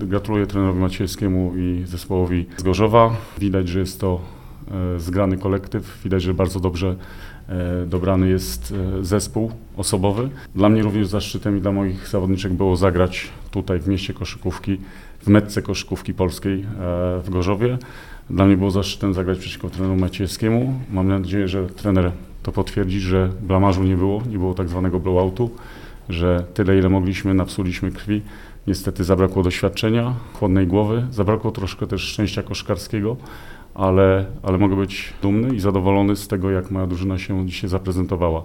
Gratuluję trenerowi Maciejewskiemu i zespołowi z Gorzowa. Widać, że jest to zgrany kolektyw, widać, że bardzo dobrze dobrany jest zespół osobowy. Dla mnie również zaszczytem i dla moich zawodniczek było zagrać tutaj w mieście koszykówki, w metce koszykówki polskiej w Gorzowie. Dla mnie było zaszczytem zagrać przeciwko trenerowi Maciejewskiemu. Mam nadzieję, że trener to potwierdzi, że blamarzu nie było tak zwanego blowoutu, że tyle, ile mogliśmy, napsuliśmy krwi. Niestety zabrakło doświadczenia, chłodnej głowy, zabrakło troszkę też szczęścia koszykarskiego, ale mogę być dumny i zadowolony z tego, jak moja drużyna się dzisiaj zaprezentowała.